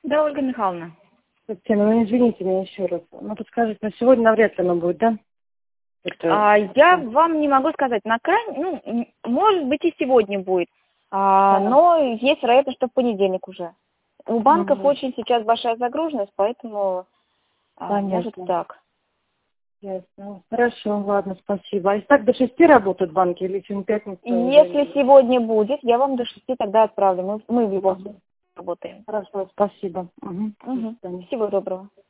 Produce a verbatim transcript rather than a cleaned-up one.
Да, Ольга Михайловна. Татьяна, ну извините меня еще раз. Ну, подскажите, на сегодня навряд ли оно будет, да? Это... А, я вам не могу сказать, на крайне, ну, м, может быть и сегодня будет, а, Ага. но есть вероятность, что в понедельник уже. У банков Мгм. очень сейчас большая загруженность, поэтому а, может Понятно. так. Ясно. Хорошо, ладно, спасибо. А и так до шести работают банки или чем пятница И уже? если сегодня будет, я вам до шести тогда отправлю. Мы, мы в любом Ага. случае работаем. Хорошо, спасибо. Угу. До Угу. свидания. Всего доброго.